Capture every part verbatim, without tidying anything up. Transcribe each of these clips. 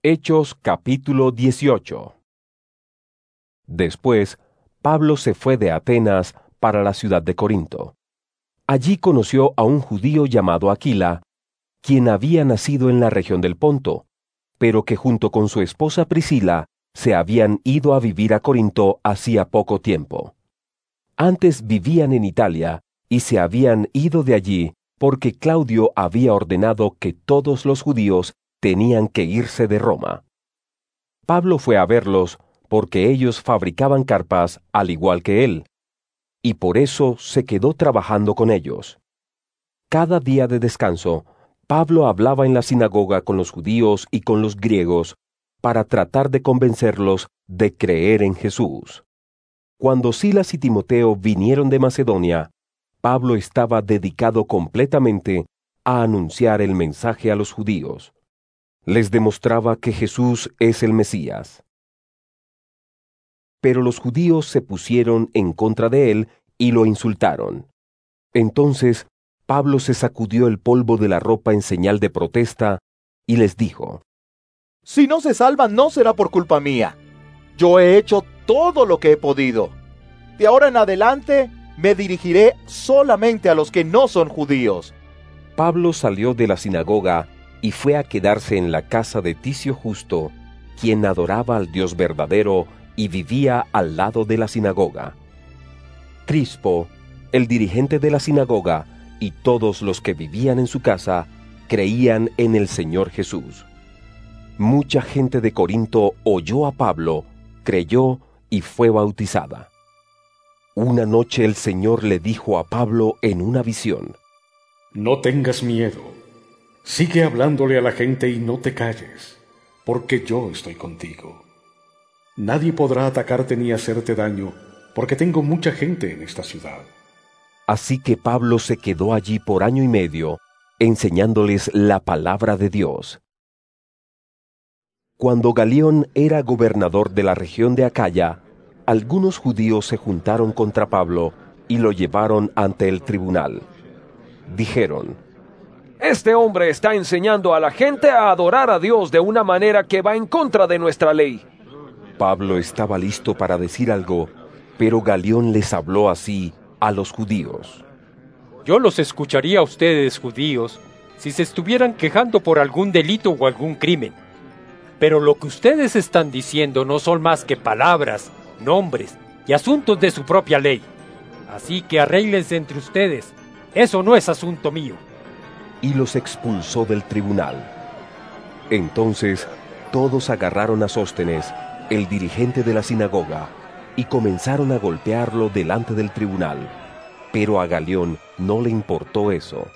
Hechos capítulo dieciocho. Después, Pablo se fue de Atenas para la ciudad de Corinto. Allí conoció a un judío llamado Aquila, quien había nacido en la región del Ponto, pero que junto con su esposa Priscila se habían ido a vivir a Corinto hacía poco tiempo. Antes vivían en Italia y se habían ido de allí porque Claudio había ordenado que todos los judíos tenían que irse de Roma. Pablo fue a verlos porque ellos fabricaban carpas al igual que él, y por eso se quedó trabajando con ellos. Cada día de descanso, Pablo hablaba en la sinagoga con los judíos y con los griegos para tratar de convencerlos de creer en Jesús. Cuando Silas y Timoteo vinieron de Macedonia, Pablo estaba dedicado completamente a anunciar el mensaje a los judíos. Les demostraba que Jesús es el Mesías. Pero los judíos se pusieron en contra de él y lo insultaron. Entonces, Pablo se sacudió el polvo de la ropa en señal de protesta y les dijo: Si no se salvan, no será por culpa mía. Yo he hecho todo lo que he podido. De ahora en adelante, me dirigiré solamente a los que no son judíos. Pablo salió de la sinagoga y fue a quedarse en la casa de Ticio Justo, quien adoraba al Dios verdadero y vivía al lado de la sinagoga. Crispo, el dirigente de la sinagoga, y todos los que vivían en su casa, creían en el Señor Jesús. Mucha gente de Corinto oyó a Pablo, creyó y fue bautizada. Una noche el Señor le dijo a Pablo en una visión: No tengas miedo. Sigue hablándole a la gente y no te calles, porque yo estoy contigo. Nadie podrá atacarte ni hacerte daño, porque tengo mucha gente en esta ciudad. Así que Pablo se quedó allí por año y medio, enseñándoles la palabra de Dios. Cuando Galión era gobernador de la región de Acaya, algunos judíos se juntaron contra Pablo y lo llevaron ante el tribunal. Dijeron: Este hombre está enseñando a la gente a adorar a Dios de una manera que va en contra de nuestra ley. Pablo estaba listo para decir algo, pero Galión les habló así a los judíos: Yo los escucharía a ustedes, judíos, si se estuvieran quejando por algún delito o algún crimen. Pero lo que ustedes están diciendo no son más que palabras, nombres y asuntos de su propia ley. Así que arréglense entre ustedes. Eso no es asunto mío. Y los expulsó del tribunal. Entonces todos agarraron a Sóstenes, el dirigente de la sinagoga, y comenzaron a golpearlo delante del tribunal. Pero a Galión no le importó eso.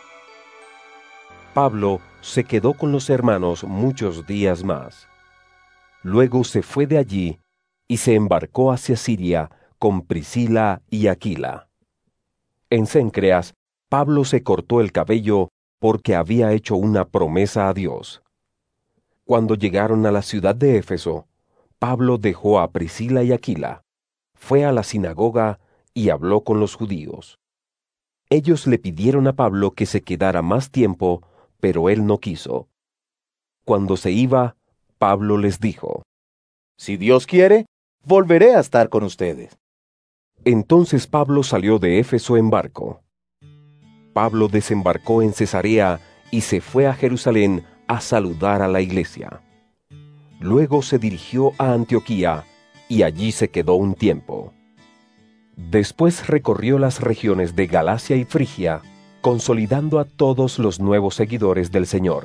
Pablo se quedó con los hermanos muchos días más. Luego se fue de allí y se embarcó hacia Siria con Priscila y Aquila. En Cencreas, Pablo se cortó el cabello porque había hecho una promesa a Dios. Cuando llegaron a la ciudad de Éfeso, Pablo dejó a Priscila y Aquila, fue a la sinagoga y habló con los judíos. Ellos le pidieron a Pablo que se quedara más tiempo, pero él no quiso. Cuando se iba, Pablo les dijo: Si Dios quiere, volveré a estar con ustedes. Entonces Pablo salió de Éfeso en barco. Pablo desembarcó en Cesarea y se fue a Jerusalén a saludar a la iglesia. Luego se dirigió a Antioquía y allí se quedó un tiempo. Después recorrió las regiones de Galacia y Frigia, consolidando a todos los nuevos seguidores del Señor.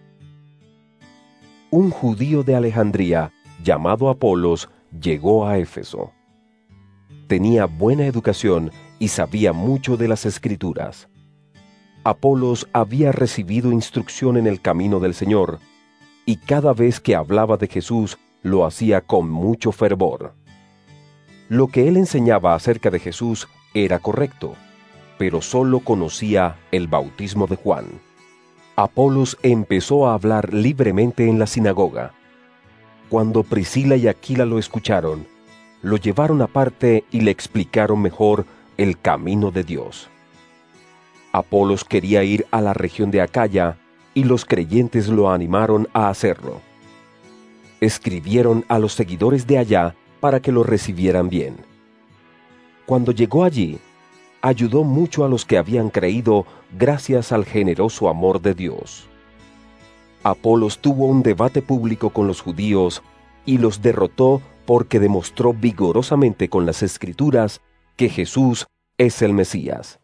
Un judío de Alejandría, llamado Apolos, llegó a Éfeso. Tenía buena educación y sabía mucho de las Escrituras. Apolos había recibido instrucción en el camino del Señor, y cada vez que hablaba de Jesús lo hacía con mucho fervor. Lo que él enseñaba acerca de Jesús era correcto, pero solo conocía el bautismo de Juan. Apolos empezó a hablar libremente en la sinagoga. Cuando Priscila y Aquila lo escucharon, lo llevaron aparte y le explicaron mejor el camino de Dios. Apolos quería ir a la región de Acaya y los creyentes lo animaron a hacerlo. escribieron a los seguidores de allá para que lo recibieran bien. Cuando llegó allí, ayudó mucho a los que habían creído gracias al generoso amor de Dios. Apolos tuvo un debate público con los judíos y los derrotó porque demostró vigorosamente con las Escrituras que Jesús es el Mesías.